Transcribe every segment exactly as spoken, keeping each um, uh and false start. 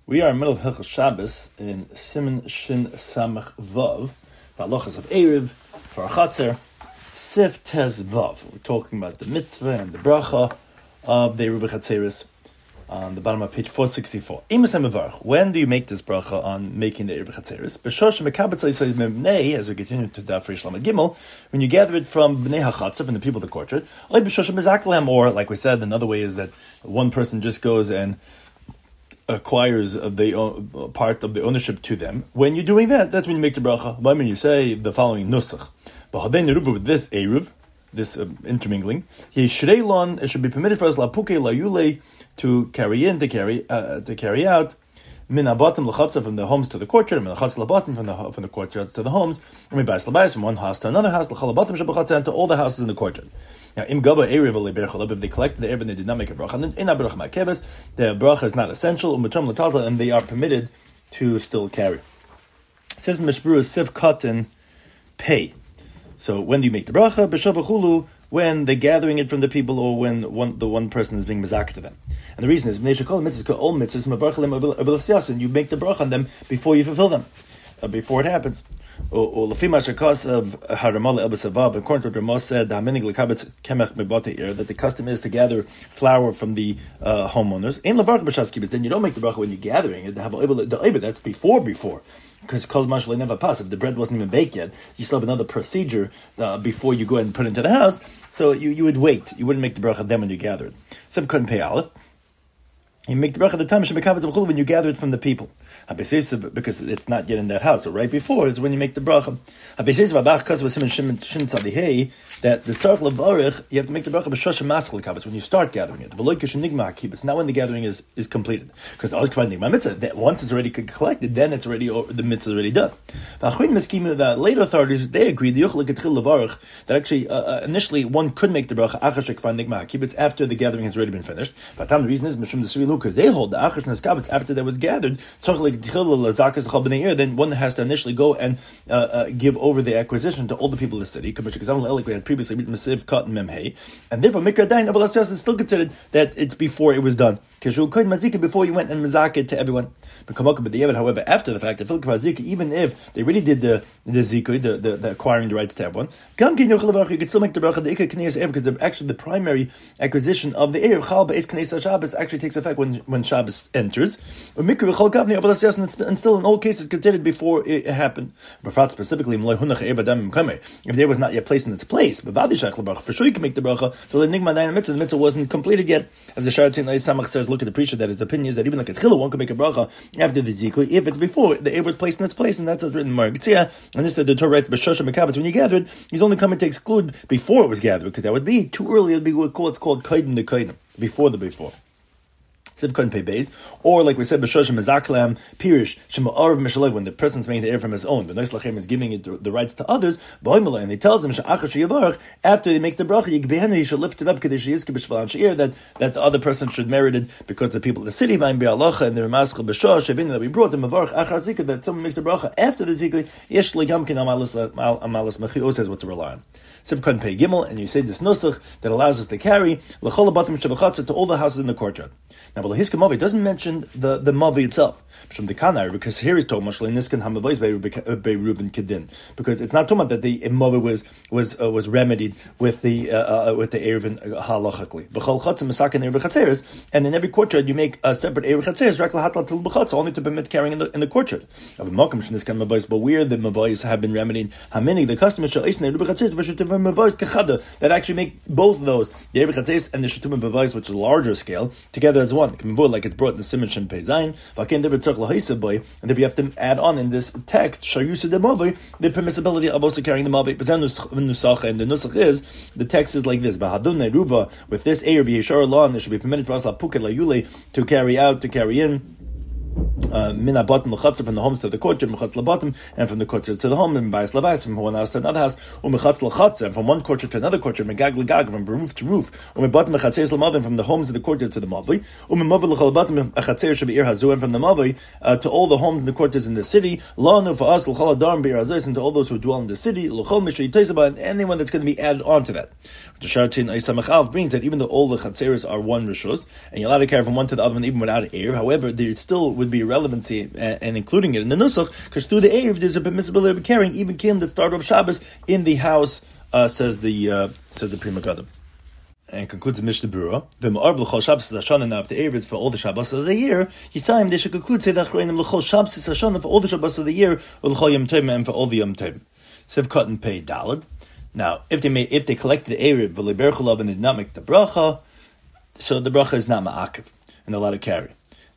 We are in the middle of Hilchos Shabbos in Siman Shin Samach Vav, the halachas of Erev, for our Chatzer, Sif Tez Vav. We're talking about the mitzvah and the bracha of the Erev Chatzeris on the bottom of page four sixty-four. When do you make this bracha on making the Erev Chatzeris? B'shosh mekabetz yisrael memnei, as we continue to Daf Reish Lamed Gimel, when you gather it from Bnei HaChatzer, from the people of the courtyard, or like we said, another way is that one person just goes and acquires the uh, part of the ownership to them. When you're doing that, that's when you make the bracha. When you say the following nusach, with this eruv, this uh, intermingling, it should be permitted for us lapuke layule to carry in, to carry, uh, to carry out. Min abatim l'chatza, from the homes to the courtyard, min l'chatza l'abatim, from the from the courtyards to the homes, and min bais l'bais, from one house to another house, l'chal abatim shabachatza, and to all the houses in the courtyard. Now, im gaba erev leberchalav, if they collected the erev and they did not make a bracha, and in a bracha ma'keves, the bracha is not essential, u'matram l'talta, and they are permitted to still carry. It says in Mishbura, siv katan pay. So when do you make the bracha? B'shavachulu, when they're gathering it from the people, or when one, the one person is being mezakeh to them. And the reason is, and you make the bracha on them before you fulfill them, uh, before it happens. Or lefima shekas of haramala elbasavav, according to what Ramah said, that the custom is to gather flour from the uh, homeowners. Then you don't make the bracha when you're gathering it. That's before before. Because kol zman never pass. If the bread wasn't even baked yet, you still have another procedure uh, before you go ahead and put it into the house. So you, you would wait. You wouldn't make the bracha then when you gather it. Some couldn't pay aleph. You make the bracha the time when you gather it from the people. Because it's not yet in that house. So right before is when you make the bracha. That the tzarich levarich, you have to make the bracha b'shosh maschel kabetz when you start gathering it. It's not when the gathering is, is completed. Because that once it's already collected, then it's already the mitzvah is already done. The later authorities, they agreed that actually uh, initially one could make the bracha it's after the gathering has already been finished. But the reason is because they hold the achash neskabetz after that was gathered. Then one has to initially go and uh, uh, give over the acquisition to all the people of the city. Like we had previously written Mesiv, Kat, and Memhei, and therefore Mikra Dain Abalas is still considered that it's before it was done. Before you went and mazakah to everyone. However, after the fact, even if they really did the the zikui, the, the, the acquiring the rights to everyone, you could still make the bracha the ikka kniyas erev, because actually the primary acquisition of the erev chal beis kniyas Shabbos actually takes effect when when Shabbos enters. And still in all cases considered before it happened. Specifically, if there was not yet placed in its place, for sure you can make the bracha. So the mitzvah, the mitzvah wasn't completed yet. As the Sharat Samach says, look at the preacher, that his opinion is that even like a tchila, one can make a bracha after the zikui if it's before the erev was placed in its place, and that's what's written in Margitzia. And this is the Torah writes b'shosha mekabetz, when you gathered, he's only coming to exclude before it was gathered, because that would be too early. It would be what's called kaidim the kaidim, before the before. Or like we said, b'shoshim mezaklam pirish shema'arav mishalev, when the person's making the erev from his own, the nice lachem is giving it the, the rights to others. And he tells them after he makes the bracha, he should lift it up that that the other person should merit it because the people of the city and the remaschel b'shosh that we brought them that someone makes the bracha after the zikui. Yesh legamkin amalas amalas mechio says what to rely on. Sivkan pei gimel, and you say this nusach that allows us to carry l'chol abatim shabachatza to all the houses in the courtyard. Now, but Hiska Mavi doesn't mention the, the Mavi itself, because here he's talking about Niskan Hamavais by Reuben Kedin, because it's not talking about that the Mavi was was uh, was remedied with the uh, uh, with the Erevin halachically. And in every courtyard you make a separate Erev Chatzeres, only to permit carrying in the in the courtyard. But where the Mavais have been remedied, Hamini, the custom is that actually make both of those, the Erev Chatzeres and the Shetum Mavais, which is a larger scale, together as one. Like it's brought in the Siman Shin Pei Zayin, and if you have to add on in this text, Shayusa de Mavi, the permissibility of also carrying the Mavi. But then Nusach, and the Nusach is, the text is like this: Bahadun Neruva, with this Eir B'Yeshar law, and it should be permitted for us Lapuke Layule to carry out, to carry in. Mina bottom l'chatzer, from the homes to the courtyard, mechatz l'bottom, and from the courtyard to the home, and bais l'bais, from one house to another house, umechatz l'chatzer, and from one courtyard to another courtyard, megag l'gag, from roof to roof, umebottom l'chatzer l'mavim, from the homes of the courtyard to the mavli, umemavi l'chalabottom l'chatzer shebe'ir hazu, and from the mavli uh, to all the homes and the courtyards in the city, la'anu fa'as l'chaladar be'ir hazuz, and to all those who dwell in the city, l'chol mishri yitezaba, and anyone that's going to be added on to that. The Sharatin Eisamach Alf brings that even though all the chatzeres are one rishus, and you're allowed to carry from one to the other one even without air, however, there still would be a relevancy and, and including it in the Nusach, because through the Erev there's a permissibility of carrying even Kilim that start of Shabbos in the house, uh, says the uh, says the Pri Megadim. And concludes the Mishnah Berurah. V'ma'ar b'l'chol Shabbos Hashana. Now, if the Erev is for all the Shabbos of the year, Yisayim they should conclude say that Achreinim l'chol Shabbos Hashana for all the Shabbos of the year, or l'chol Yom Tovim and for all the Yom Tovim. Sivkot and Pei Dalad. Now, if they may, if they collect the Erev v'leiberchulav and they did not make the bracha, so the bracha is not ma'akev and allowed to carry.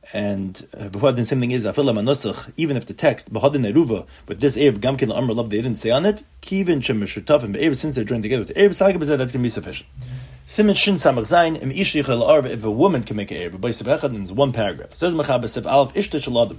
And uh, the same thing is afilam anusach. Even if the text b'hadin eruva with this Erev gamkin la'amr lav they didn't say on it, kivin shemeshutaf and be'erev since they're joined together with the Erev sagab that's going to be sufficient. Simin shin samach zayin im ish yichel arv if a woman can make an Erev by sebechad and it's one paragraph. Says Mechaber Sif Aleph ishta shaladim,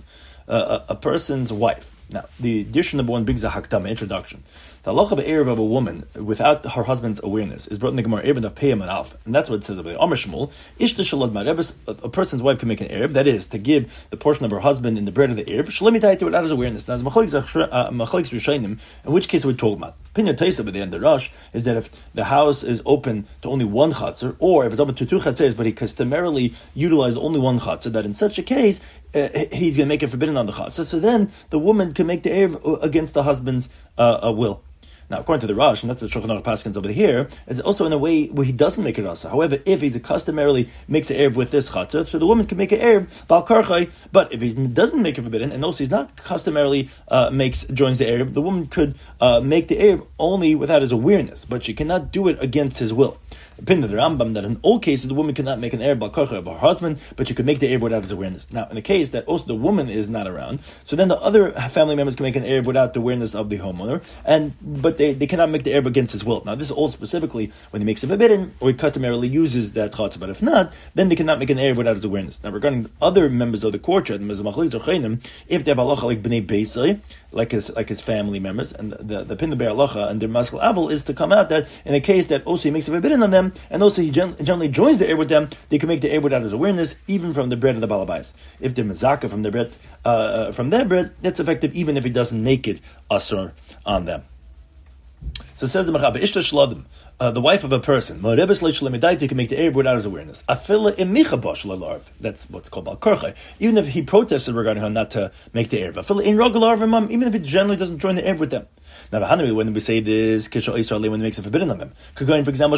a person's wife. Now the edition number one brings a hakdama introduction. The halacha of Erev of a woman without her husband's awareness is brought in the Gemara Erev of Peyam and Alf, and that's what it says over there. Amar Shmuel, ishta shalad ma'rebes, a person's wife can make an Erev, that is to give the portion of her husband in the bread of the Erev. Shlemitayit without his awareness. Now, machlokes rishonim, in which case we're talking about. Opinion taste over there in the Rush is that if the house is open to only one chatzar, or if it's open to two chatzars, but he customarily utilized only one chatzar, that in such a case uh, he's going to make it forbidden on the chatzar. So then the woman can make the Erev against the husband's uh, uh, will. Now, according to the Rosh, and that's the Shulchan Aruch Paskins over here, it's also in a way where he doesn't make it rasa. However, if he's a customarily makes an Erev with this chatzah, so the woman can make an Erev bal karchai. But if he doesn't make it forbidden, and also he's not customarily uh, makes joins the Erev, the woman could uh, make the Erev only without his awareness, but she cannot do it against his will. Opinion of the Rambam that in all cases the woman cannot make an Erev bal karchai of her husband, but she could make the Erev without his awareness. Now, in the case that also the woman is not around, so then the other family members can make an Erev without the awareness of the homeowner, and but they, they cannot make the Erev against his will. Now, this is all specifically when he makes it forbidden, or he customarily uses that chatzah, but if not, then they cannot make an Erev without his awareness. Now, regarding other members of the courtyard, if they have halacha like bnei beisai, like his like his family members, and the the pin the bear halacha and their maskal aval is to come out that in a case that also he makes it forbidden on them, and also he gen- generally joins the Erev with them, they can make the Erev without his awareness, even from the bread of the balabais. If they're mezaka from the bread, uh, from their bread, that's effective even if he doesn't make it asur on them. So it says the Mechaber, Ishta Shaladim, uh, the wife of a person, Ma'arebes Leishlemedait, can make the Erev without his awareness. Afila imicha bosh lalarv, that's what's called Bal Karchai. Even if he protested regarding her not to make the Erev. Afila in Rogalarv imam, even if he generally doesn't join the Erev with them. Now, when we say this, Kisha Israel, when it makes it forbidden on them, could go in, for example,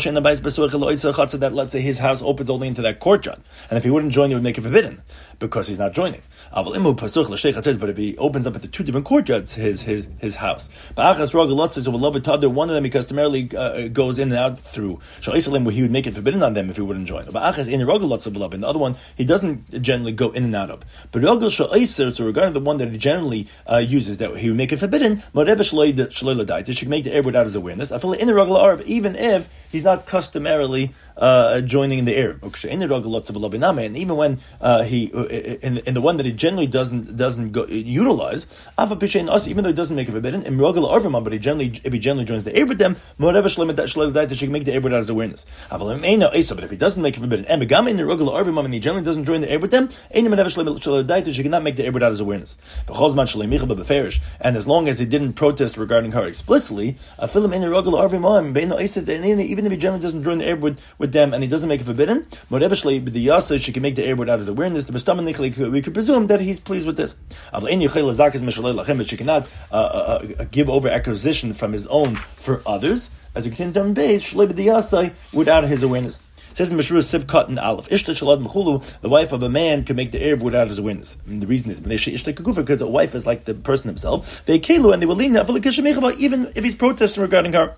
that let's say his house opens only into that courtyard, and if he wouldn't join, it would make it forbidden because he's not joining. But if he opens up into two different courtyards, his his his house, one of them he customarily uh, goes in and out through, where he would make it forbidden on them if he wouldn't join. The other one he doesn't generally go in and out of. But so regarding the one that he generally uh, uses, that he would make it forbidden, they should make the Erev without his awareness. I feel in the Ragul Arv, even if he's not customarily uh, joining in the Erev. And even when uh, he in, in the one that he generally doesn't doesn't go, utilize, even though he doesn't make it forbidden, in Ragul Arv, but he generally if he generally joins the Erev with them, they should make the Erev without his awareness. But if he doesn't make it forbidden, and in the Ragul Arv, and he generally doesn't join the Erev with them, they should not make the Erev without his awareness. And as long as he didn't protest regarding her explicitly, a film in the regular arvim, even if he generally doesn't join the Erev with, with them and he doesn't make it forbidden, she can make the Erev without his awareness. We could presume that he's pleased with this. But she cannot uh, uh, give over acquisition from his own for others, as you can tell in without his awareness. It says in Meshru Sivkot and Aleph, Ishta Shalad Mechulu, the wife of a man can make the Erev without his awareness. And the reason is because a wife is like the person himself. They kelu and they will lean even if he's protesting regarding her.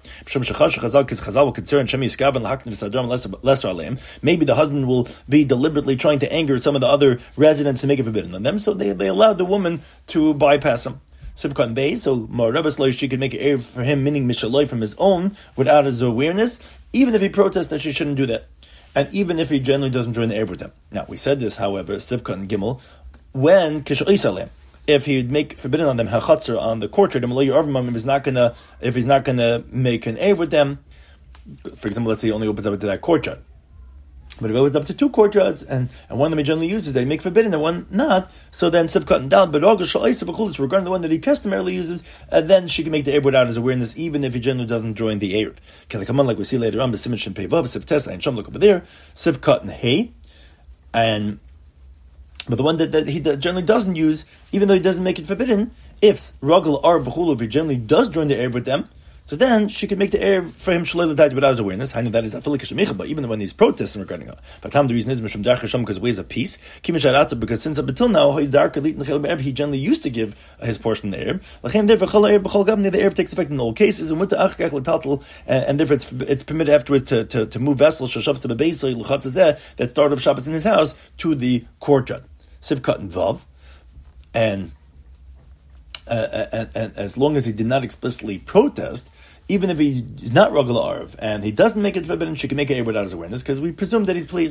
Maybe the husband will be deliberately trying to anger some of the other residents to make it forbidden on them, so they, they allowed the woman to bypass him. Sivkot Bay, so Ma'arebes she could make an Erev for him, meaning Mishaloi from his own, without his awareness, even if he protests that she shouldn't do that. And even if he generally doesn't join the Erev with them. Now, we said this, however, Sivkot and Gimel, when if he'd make forbidden on them hachatzer on the courtyard, if he's not gonna if he's not gonna make an Erev with them, for example, let's say he only opens up into that courtyard. But if it opens up to two courtyards, and, and one of them he generally uses, they make forbidden, and one not, so then Sivkot and Dal, but regarding the one that he customarily uses, uh, then she can make the Erev without his awareness, even if he generally doesn't join the Erev. Can they come on like we see later on, B'Simin Shem Pei Vav, Siv Tesa, and Shom, look over there, Sivkot and Hey, and But the one that, that he generally doesn't use, even though he doesn't make it forbidden, if Ragul or Bechulu, if he generally does join the Erev with them, so then she could make the Erev for him Shalei L'Dait without his awareness. I know that is Afilik Shemicha, but even when he's protesting regarding it. But the reason is Mishum Dar Chasham because ways of peace. Kimisharata because since up until now, he generally used to give his portion of the Erev. Lachem therefore Chol Erev B'chol Gavni, the Erev takes effect in all cases, and and therefore it's, it's permitted afterwards to, to, to move vessels Shashavs to Bebeisai L'Chatzazeh that start up Shabbos in his house to the courtyard. Sivkat and Vav, and Uh, and, and as long as he did not explicitly protest, even if he's not Ragul Arv and he doesn't make it forbidden, she can make it without his awareness because we presume that he's pleased.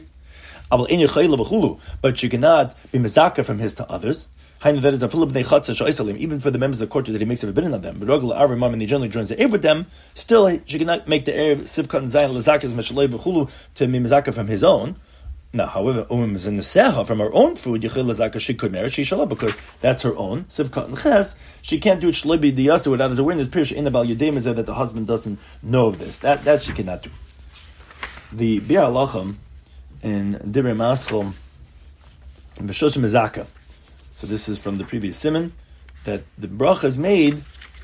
But she cannot be mezaka from his to others. That is a even for the members of the court that he makes it forbidden of them. But Ragul Arv and he generally joins the Erev with them. Still, she cannot make the Erev Sivkat and Zayin Lazakas Meshalei B'chulu to be mezaka from his own. Now, however, um is in the seha from her own food, Yechil Lazaka, she could marry, she shall because that's her own. Sivkat and Ches, she can't do it shlebi diyasa without his awareness. Pirish in the Bal Yudem is that the husband doesn't know of this. That that she cannot do. The Bir Alachim in Divrei Maschil in B'shosh Mezaka. So this is from the previous simon that the bracha is made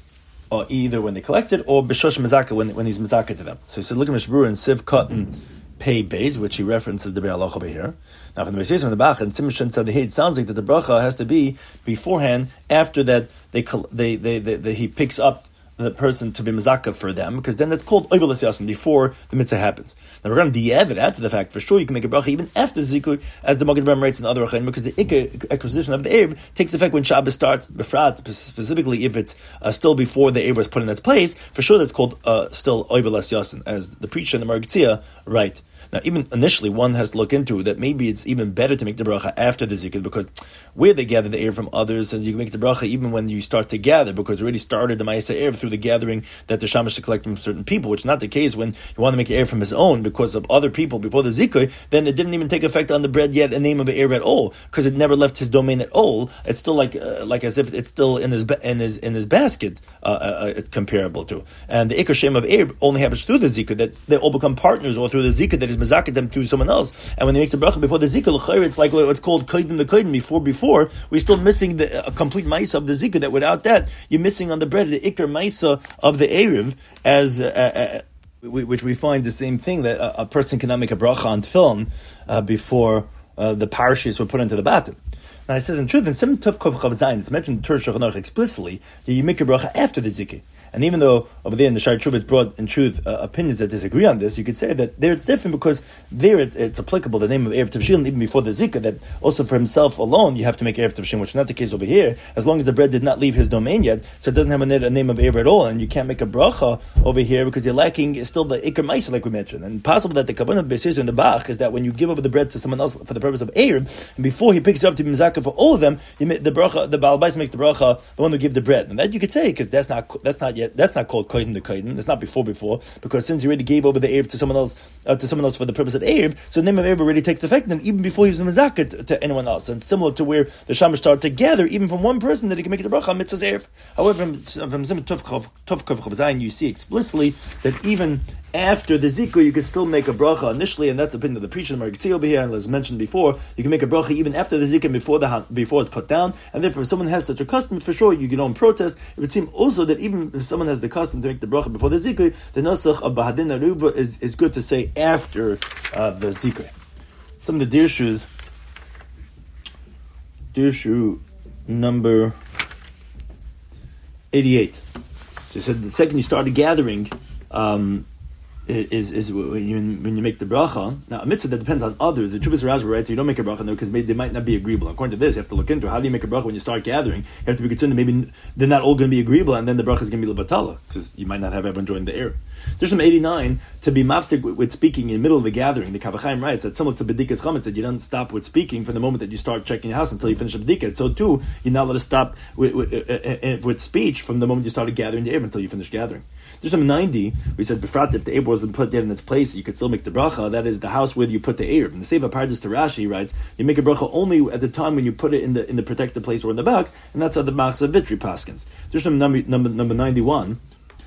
or either when they collect it or B'shosh Mezaka when when he's Mezaka to them. So he said, look at Mishbur and Sivkat and Pei Beis, which he references the Be'er Halacha over here. Now, from the Beis from the Bach and Simon said it sounds like that the bracha has to be beforehand. After that, they they they, they, they he picks up the person to be mezaka for them, because then that's called oivelas yasin before the mitzvah happens. Now we're going to de-evid after the fact. For sure, you can make a bracha even after zikui, as the Magen Avraham writes in the other achayim, because the ikka acquisition of the Erev takes effect when Shabbos starts. Befrat, specifically if it's uh, still before the Erev was put in its place. For sure, that's called uh, still oivelas yasin, as the preacher and the Margitzia write. Now, even initially, one has to look into that maybe it's even better to make the bracha after the zikr, because where they gather the Erev from others, and you can make the bracha even when you start to gather, because you already started the Ma'aseh Erev through the gathering that the Shamash to collect from certain people, which is not the case when you want to make an Erev from his own because of other people before the zikr. Then it didn't even take effect on the bread yet, a name of the Erev at all, because it never left his domain at all. It's still like uh, like as if it's still in his in his in his basket. Uh, uh, it's comparable to, and the Ikar Shem of Erev only happens through the zikr, that they all become partners, or through the zikr that is mazaket them through someone else. And when he makes the bracha before the zikr, it's like what's called kaidim the kaidim before before. We're still missing the a complete ma'isa of the zikr. That without that, you're missing on the bread the ikar ma'isa of the erev, as uh, uh, which we find the same thing that a, a person cannot make a bracha on film uh, before uh, the parashas were put into the batim. Now it says in truth in Sim Tov Kov Chav Zayin, it's mentioned in Torah Shulchan Aruch explicitly that you make a bracha after the zikr. And even though over there in the Shari Tshuva it's brought in truth uh, opinions that disagree on this, you could say that there it's different, because there it, it's applicable, the name of Erev Tavshin, even before the Zikr, that also for himself alone you have to make Erev Tavshin, which is not the case over here, as long as the bread did not leave his domain yet, so it doesn't have a, a name of Erev at all, and you can't make a bracha over here because you're lacking is still the Ikar Maisa, like we mentioned. And possible that the Kabbalah of Beis in the Bach is that when you give over the bread to someone else for the purpose of Erev, and before he picks it up to be Mizaka for all of them, you make the bracha, the Baal Bais makes the bracha, the one who give the bread. And that you could say, because that's not, that's not yet, that's not called Kohen the Kaiden. It's not before before, because since he already gave over the Erev to someone else, uh, to someone else for the purpose of Erev, so the name of Erev already takes effect, and even before he was Mazaka to, to anyone else. And similar to where the Shamash started to gather, even from one person, that he can make it a bracha on mitzvah's Erev. However, from, from Zim Tov Kav Zayin, you see explicitly that even after the zikr, you can still make a bracha initially, and that's the opinion of the preacher, the Margitzi over here, and as mentioned before, you can make a bracha even after the zikr, before the before it's put down. And therefore, if someone has such a custom, for sure, you can don't protest. It would seem also that even if someone has the custom to make the bracha before the zikr, the nusach of Bahadin Aruba is, is good to say after uh, the zikr. Some of the dirshus, dirshu number eighty-eight. So he said the second you started gathering, um, Is is when you when you make the bracha. Now a mitzvah that depends on others. The Chubas Rashba writes, so you don't make a bracha because they might not be agreeable. According to this, you have to look into how do you make a bracha when you start gathering. You have to be concerned that maybe they're not all going to be agreeable, and then the bracha is going to be lebatala because you might not have everyone join the air. There's some eighty-nine to be mafsik with, with speaking in the middle of the gathering. The Kavachaim writes that similar to bedikas chametz, that you don't stop with speaking from the moment that you start checking your house until you finish the bedikah. So too, you're not allowed to stop with, with, uh, uh, with speech from the moment you started gathering the air until you finish gathering. There's some ninety. We said befrat if the air wasn't put there in its place, you could still make the bracha. That is the house where you put the air. And the Seva Pardes to Rashi he writes, you make a bracha only at the time when you put it in the in the protected place or in the box, and that's how the Machzah Vitri paskins. There's some number number number ninety-one.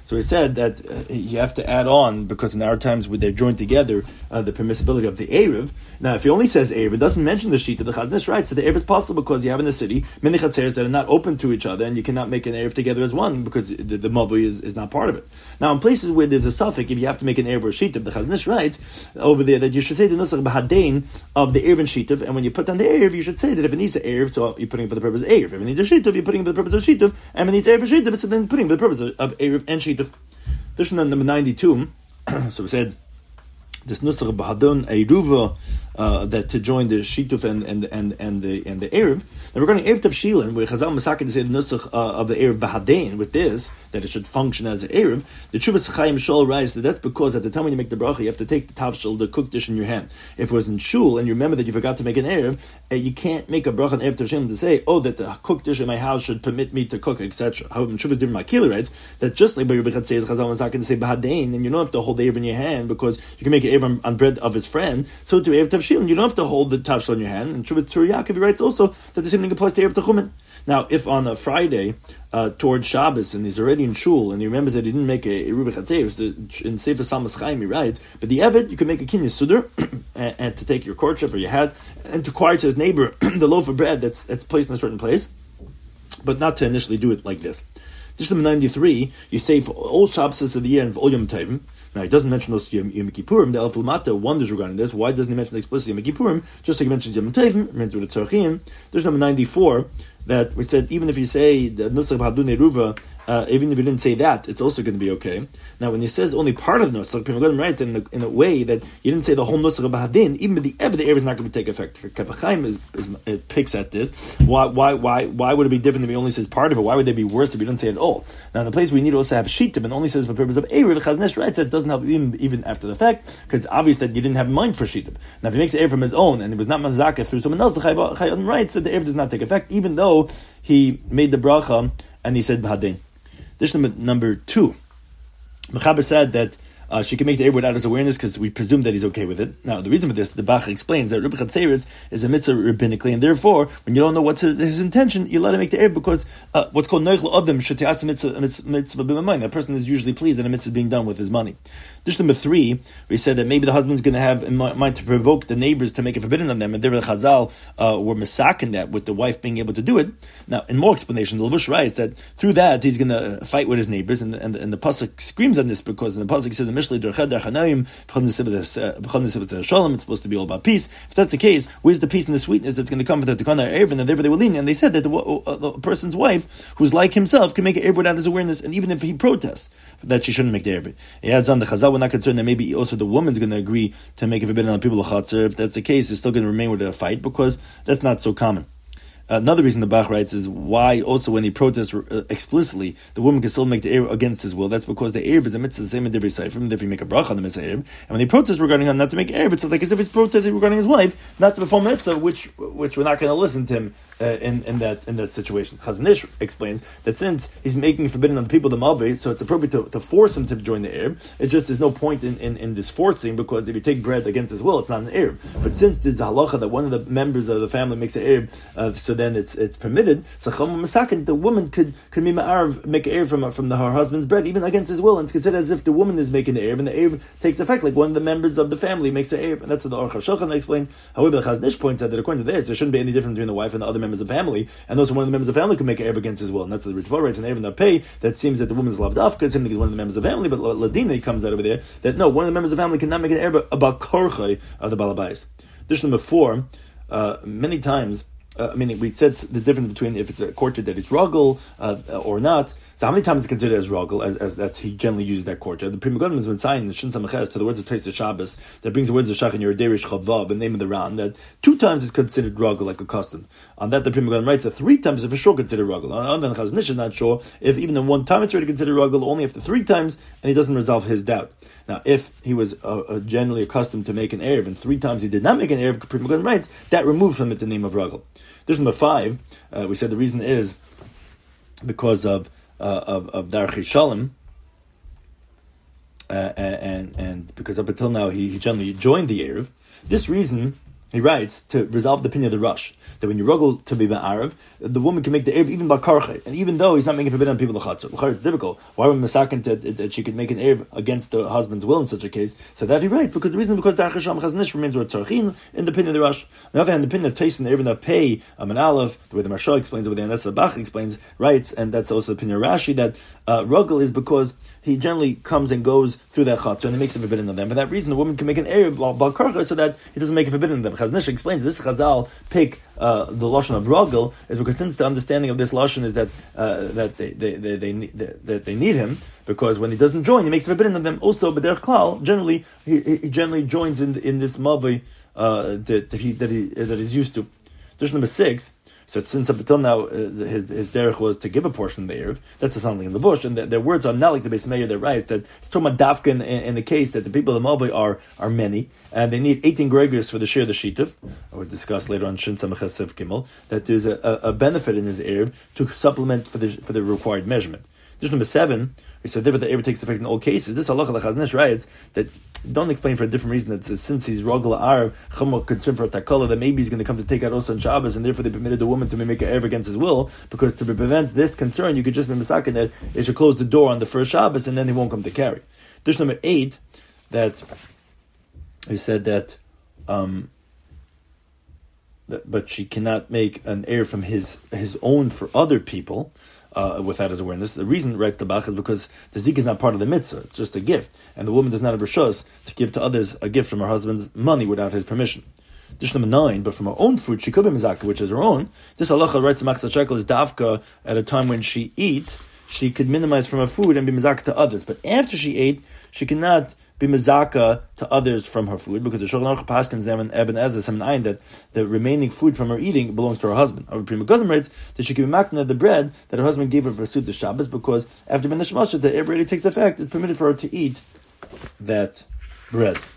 So he said that uh, you have to add on, because in our times when they're joined together, uh, the permissibility of the Erev. Now, if he only says Erev, it doesn't mention the sheet of the Chazon Ish, right? So the Erev is possible because you have in the city many chatzeres that are not open to each other, and you cannot make an Erev together as one because the, the Mabui is, is not part of it. Now, in places where there's a suffix, if you have to make an Erev or a sheet of the Chazon Ish writes over there that you should say the Nusach B'Hadein of the Erev and Shitov, and when you put on the Erev, you should say that if it needs an Erev, so you're putting it for the purpose of Erev. If it needs a Shitov, you're putting it for the purpose of Shitov, and if it needs Erev and Shitov, so then you're putting it for the purpose of, of Erev and Shitov. This is number ninety-two. So we said this Nusach B'Hadon Eiruva, uh, that to join the Shituf and and and and the and the Erev. Now regarding Erev Tavshilin, where Chazal Masakin to say the Nusach uh, of the Erev B'Hadein with this, that it should function as an Erev, the Chuvas Chaim Shol writes that that's because at the time when you make the bracha, you have to take the tavshil, the cooked dish in your hand. If it was in shul and you remember that you forgot to make an Erev, uh, you can't make a bracha on Erev Tavshilin to say, oh, that the cooked dish in my house should permit me to cook, et cetera. However, in Chuvas Divin Makili writes that just like Rabbi Chatzei says Chazal Masakin to say B'Hadein, and you don't have to hold the Erev in your hand because you can make an Erev on, on bread of his friend, so to Erev Tavshilin, you don't have to hold the tavshil in your hand. And Chuvas Tzur Yaakov writes also that the same thing applies to Erev Techumen. Now, if on a Friday uh, towards Shabbos and he's already in shul and he remembers that he didn't make a Eruv Chatzei, in Sefer Salmas Chaim he writes, but the Eved, you can make a Kinyan Sudar and, and to take your courtship or your hat and to acquire to his neighbor the loaf of bread that's that's placed in a certain place, but not to initially do it like this. This is number ninety-three. You say for all Shabbos of the year and for all Yom Tovim. Now, he doesn't mention those Yom, Yom Kippurim. The Alef Lamata wonders regarding this. Why doesn't he mention explicitly Yom Kippurim? Just like he mentions Yom Tovim, mentions with the Tzarchim. There's number ninety-four, that we said even if you say the Nusach B'Hadun Eruva, uh, even if you didn't say that, it's also going to be okay. Now, when he says only part of the Nusach, Pri Megadim writes in a, in a way that you didn't say the whole Nusach B'Hadin, even with the Eber, the Eber is not going to take effect. Kavachaim is, is it picks at this. Why why why why would it be different if he only says part of it? Why would they be worse if he didn't say it all? Now, in the place we need to also have Shittim and only says for the purpose of Eber, the Chazon Ish writes that it doesn't help even, even after the fact, because it's obvious that you didn't have in mind for Shittim. Now, if he makes the Eber from his own and it was not Mazaka through someone else, the Chayim writes that the Eber does not take effect, even though he made the bracha and he said B'Hadin. This is number, number two. Mechaber said that uh, she can make the Erev without his awareness because we presume that he's okay with it. Now, the reason for this, the Bach explains that Rebbe Chatzeris is a mitzvah rabbinically, and therefore, when you don't know what's his, his intention, you let him make the Erev because uh, what's called Noichel Odom Shetias mitzvah mitzvah b'mamayim. That person is usually pleased that a mitzvah is being done with his money. This number three, we said that maybe the husband's going to have in mind to provoke the neighbors to make it forbidden on them, and there the Chazal uh, were masakin that with the wife being able to do it. Now, in more explanation, the Levush writes that through that he's going to fight with his neighbors, and and, and the pasuk screams on this because in the pasuk it says the Mishlei Derched Derchanayim B'chon Shalom. It's supposed to be all about peace. If that's the case, where's the peace and the sweetness that's going to come from the Tekana Erev? And therefore they were lenient. And they said that the, uh, the person's wife, who's like himself, can make an Erev without his awareness, and even if he protests that she shouldn't make the Erev. He adds on the Chazal, we're not concerned that maybe also the woman's going to agree to make it forbidden on people of Chatzar. If that's the case, it's still going to remain with a fight because that's not so common. Another reason the Bach writes is why also when he protests uh, explicitly, the woman can still make the Erev against his will. That's because the Erev is a mitzvah the same in every side. From if you make a bracha on the mitzvah Erev, and when he protests regarding him not to make Erev, it's like as if he's protesting regarding his wife, not to perform mitzvah, which which we're not going to listen to him uh, in in that in that situation. Chazon Ish explains that since he's making forbidden on the people the Malbeh, so it's appropriate to, to force him to join the Erev. It just there's no point in, in, in this forcing because if you take bread against his will, it's not an Erev. But since there's a halacha that one of the members of the family makes an Erev, uh, so then it's it's permitted. So the woman could could be ma'arv, make an Erev from from the, her husband's bread, even against his will, and it's considered as if the woman is making the Erev, and the Erev takes effect like one of the members of the family makes the Erev, and that's what the Aruch HaShulchan explains. However, the Chazon Ish points out that according to this, there shouldn't be any difference between the wife and the other members of the family, and also one of the members of the family can make an Erev against his will, and that's the Ritva writes an Erev in the pay that seems that the woman is loved off because him is one of the members of the family, but Ladina comes out over there that no, one of the members of the family cannot make an Erev about korchai of the balabais. This number four, uh, many times. Uh, I mean, we said the difference between if it's a courtyard that is ruggle uh, or not. So how many times is it considered as ruggle, as, as that's he generally uses that courtyard? The Pri Megadim has been signed in Shin Samaches to the words of Tosfos Shabbos that brings the words of Shach in your Derish Chavav, the name of the Ran, that two times is considered ruggle like a custom. On that, the Pri Megadim writes that three times is for sure considered ruggle. On the Chazon Ish is not sure if even in one time it's already considered ruggle, only after three times, and he doesn't resolve his doubt. Now, if he was uh, uh, generally accustomed to make an Erev, and three times he did not make an Erev, Pri Megadim writes, that removed from it the name of ruggle. There's number five. Uh, we said the reason is because of uh, of of Darchei Shalom, uh, and and because up until now he, he generally joined the Erev. This reason he writes, to resolve the opinion of the Rush, that when you ruggle to be Ma'arav, the woman can make the Erev even by Karche, and even though he's not making forbidden on people the Chatzah. It's difficult. Why would Masakin that she could make an Erev against the husband's will in such a case? So that he right, because the reason is because Darach Hashem Chaznish remains with Tzarchin in the opinion of the Rush. On the other hand, the opinion of Taisin, the Erev that pay um, an Aleph, the way the Marsha explains, the way the Anessa Bach explains, writes, and that's also the opinion of Rashi, that uh, ruggle is because he generally comes and goes through that chatzah and he makes it forbidden on them. For that reason, the woman can make an erev bal karcha so that he doesn't make it forbidden on them. Chaznish explains this Chazal pick uh, the lashon of ruggle is because since the understanding of this lashon is that uh, that they they they, they, need, they that they need him, because when he doesn't join, he makes it forbidden on them. Also, but derech klal, generally he, he generally joins in in this mavi uh, that, that he that he that he's used to. Dish number six. So since up until now, uh, his his derech was to give a portion of the erev. That's the something in the bush, and the, their words are not like the Beis Meir. That writes that it's talking about dafka in, in, in the case that the people of Moavi are are many, and they need eighteen gregorius for the share of the shitav. I would discuss later on Shin Samach Sev Gimel that there's a, a, a benefit in his erev to supplement for the for the required measurement. This number seven. We said that the erev takes effect in all cases. This halacha lechaznesh writes that don't explain for a different reason. That says since he's rogel arav chumah concerned for a takala, that maybe he's going to come to take out also on Shabbos, and therefore they permitted the woman to make an erev against his will, because to prevent this concern, you could just be misakin that they should close the door on the first Shabbos, and then he won't come to carry. This number eight, that we said that, um, that, but she cannot make an erev from his his own for other people. Uh, without his awareness. The reason, writes the Bach, is because the zik is not part of the mitzvah. It's just a gift. And the woman does not have rishos to give to others a gift from her husband's money without his permission. Dish number nine, but from her own food, she could be mizaka, which is her own. This halacha, writes the Machzah Shekel, is dafka at a time when she eats, she could minimize from her food and be mizaka to others. But after she ate, she cannot be mizaka to others from her food, because the Shulchan Aruch paskins them and Eben Ezra Semen Ayin that the remaining food from her eating belongs to her husband. Our Pri Megadim writes that she can be makna the bread that her husband gave her for Suda Shabbos, because after Ben Neshmasha, the erev already takes effect. It's permitted for her to eat that bread.